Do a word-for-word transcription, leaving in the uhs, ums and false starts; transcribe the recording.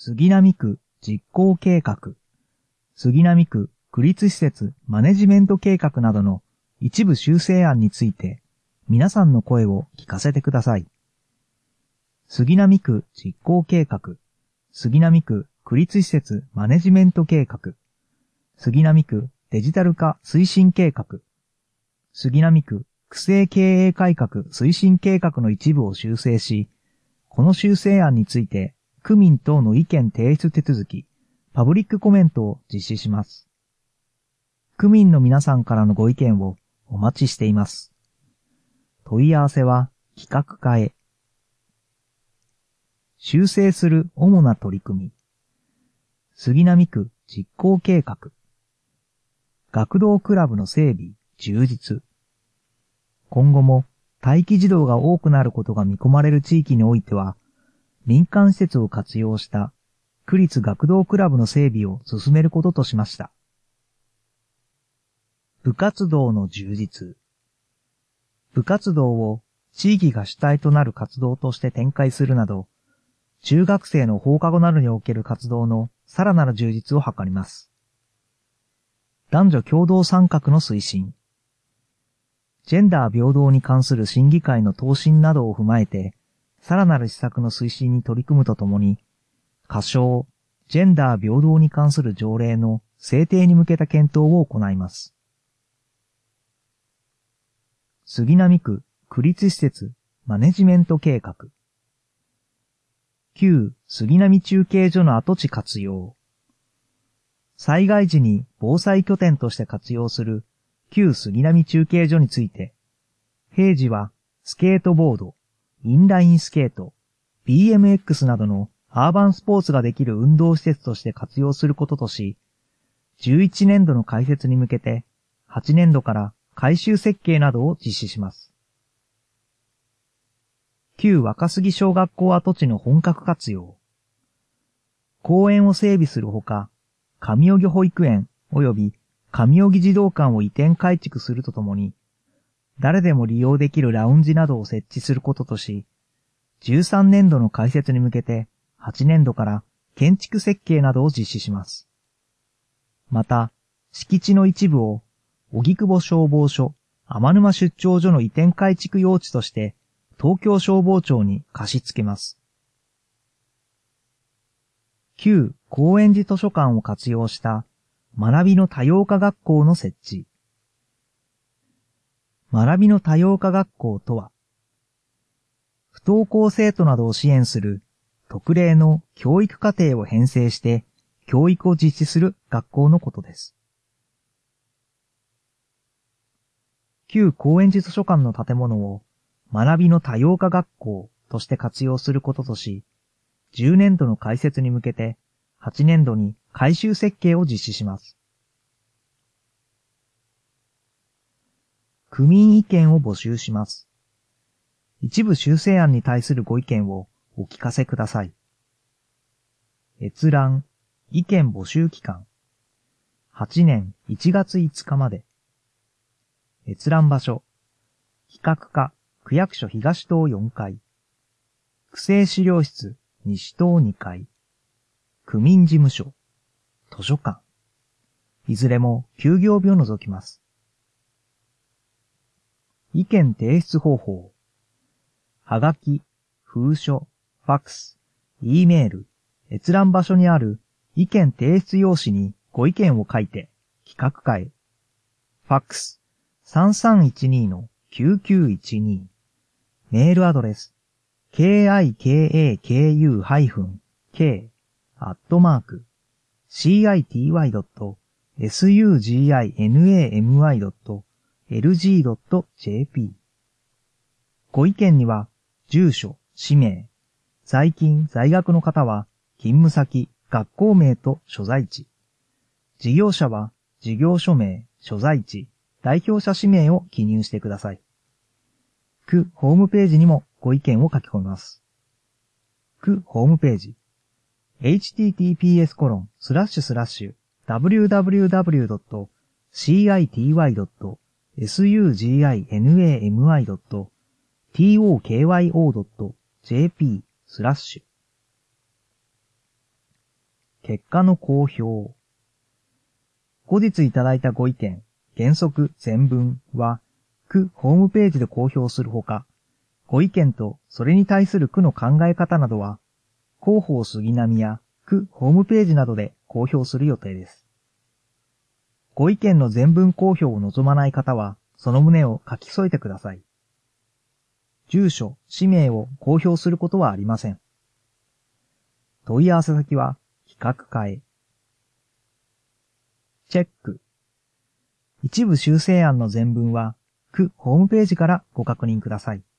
杉並区実行計画、杉並区区立施設マネジメント計画などの一部修正案について皆さんの声を聞かせてください。杉並区実行計画、杉並区区立施設マネジメント計画、杉並区デジタル化推進計画、杉並区区政経営改革推進計画の一部を修正し、この修正案について区民等の意見提出手続き、パブリックコメントを実施します。区民の皆さんからのご意見をお待ちしています。問い合わせは企画課へ。修正する主な取り組み。杉並区実行計画。学童クラブの整備、充実。今後も待機児童が多くなることが見込まれる地域においては、民間施設を活用した区立学童クラブの整備を進めることとしました。部活動の充実。部活動を地域が主体となる活動として展開するなど、中学生の放課後などにおける活動のさらなる充実を図ります。男女共同参画の推進。ジェンダー平等に関する審議会の答申などを踏まえて、さらなる施策の推進に取り組むとともに、仮称、ジェンダー平等に関する条例の制定に向けた検討を行います。杉並区区立施設マネジメント計画。旧杉並中継所の跡地活用。災害時に防災拠点として活用する旧杉並中継所について、平時はスケートボード、インラインスケート、ビーエムエックス などのアーバンスポーツができる運動施設として活用することとし、じゅういちねんどの開設に向けて、はちねんどから改修設計などを実施します。旧若杉小学校跡地の本格活用。公園を整備するほか、上荻保育園及び上荻児童館を移転改築するとともに、誰でも利用できるラウンジなどを設置することとし、じゅうさんねんどの開設に向けてはちねんどから建築設計などを実施します。また、敷地の一部を荻窪消防署、天沼出張所の移転改築用地として東京消防庁に貸し付けます。旧高円寺図書館を活用した学びの多様化学校の設置。学びの多様化学校とは、不登校生徒などを支援する特例の教育課程を編成して教育を実施する学校のことです。旧高円寺図書館の建物を学びの多様化学校として活用することとし、じゅうねんどの開設に向けてはちねんどに改修設計を実施します。区民意見を募集します。一部修正案に対するご意見をお聞かせください。閲覧、意見募集期間。はちねんいちがついつかまで。閲覧場所。企画課、区役所東棟よんかい。区政資料室、西棟にかい。区民事務所。図書館。いずれも休業日を除きます。意見提出方法。はがき、封書、ファックス、Eメール、閲覧場所にある意見提出用紙にご意見を書いて企画課へ。ファックス さんさんいちに のきゅうきゅういちに。メールアドレス キカク k アットマーク シーアイティーワイドットスユージーアイエヌエーエムワイドットエルジードットジェーピー。ご意見には住所、氏名、在勤、在学の方は勤務先、学校名と所在地。事業者は事業所名、所在地、代表者氏名を記入してください。区ホームページにもご意見を書き込みます。区ホームページ。エイチティーティーピーエスコロンスラッシュスラッシュダブリューダブリューダブリュードットシーアイティーワイドットエスユージーアイエヌエーエムワイドットトーキョードットジェーピースラッシュ結果の公表。後日いただいたご意見、原則全文は、区ホームページで公表するほか、ご意見とそれに対する区の考え方などは、広報杉並や区ホームページなどで公表する予定です。ご意見の全文公表を望まない方は、その旨を書き添えてください。住所、氏名を公表することはありません。問い合わせ先は、企画課へ。チェック。一部修正案の全文は、区ホームページからご確認ください。